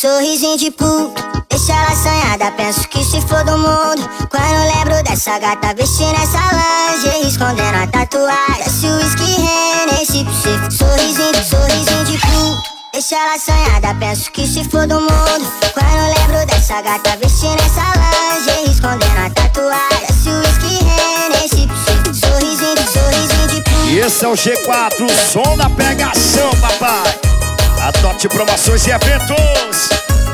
Sorrisinho de puto, deixa ela assanhada, penso que se for do mundo. Quando lembro dessa gata vestindo essa lingerie, escondendo a tatuagem, desce o whisky, Hennessy pro cê. Sorrisinho de puto, deixa ela assanhada, penso que se for do mundo. Quando lembro dessa gata vestindo essa lingerie, escondendo a tatuagem, desce o whisky, Hennessy pro cê. Sorrisinho de puto. E esse é o G4, o som da pegação, papai. Adote promoções e eventos.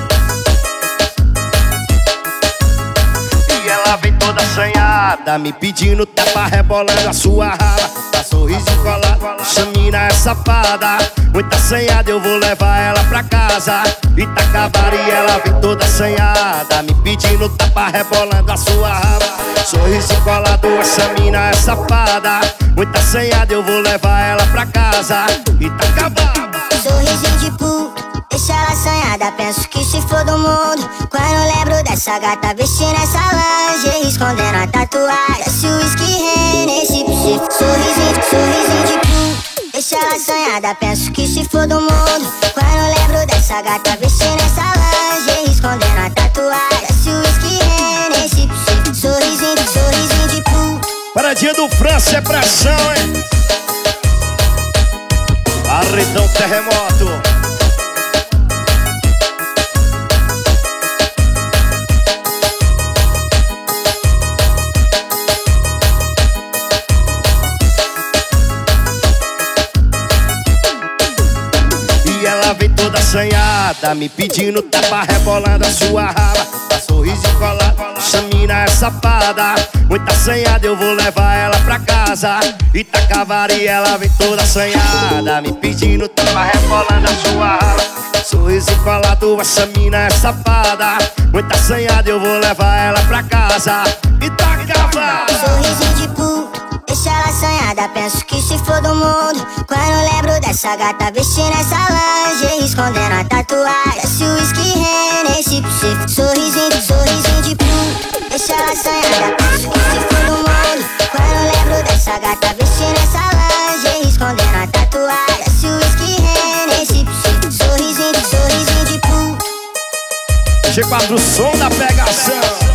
E ela vem toda assanhada, me pedindo tapa, rebolando a sua raba. Dá sorriso colado, essa mina é safada. Muita assanhada, eu vou levar ela pra casa. Itacavari, ela vem toda assanhada, me pedindo tapa, rebolando a sua raba. Sorriso colado, essa mina é safada. Muita assanhada, eu vou levar ela pra casa. Itacavari. Sorrisinho de puto, deixa ela assanhada, penso que se for do mundo. Quando lembro dessa gata vestindo essa lingerie, escondendo a tatuagem, desce o whisky, Hennessy pro cê. Sorrisinho de puto, deixa ela assanhada, penso que se for do mundo. Quando lembro dessa gata vestindo essa lingerie, escondendo a tatuagem, desce o whisky, Hennessy pro cê. Sorrisinho de puto. Paradinha do França é pressão, hein? Arredão Terremoto. E ela vem toda assanhada, me pedindo tapa, rebolando a sua raba. Dá sorriso e colado, essa mina é safada. Muita assanhada, eu vou levar ela pra casa. Itacavari, ela vem toda assanhada, me pedindo tapa, rebolando a sua raba. Sorriso colado, essa mina é safada. Muita assanhada, eu vou levar ela pra casa. Itacavari. Sorrisinho de puto, deixa ela assanhada, penso que se for do mundo. Quando lembro dessa gata vestindo essa lingerie, escondendo a tatuagem, desce o whisky, Hennessy pro cê. Sorrisinho de puto, deixa ela assanhada, penso que se for do mundo. Quando lembro dessa gata vestindo essa lingerie, escondendo a tatuagem, desce o whisky, Hennessy pro cê. Sorrisinho de puto. G4, som da pegação.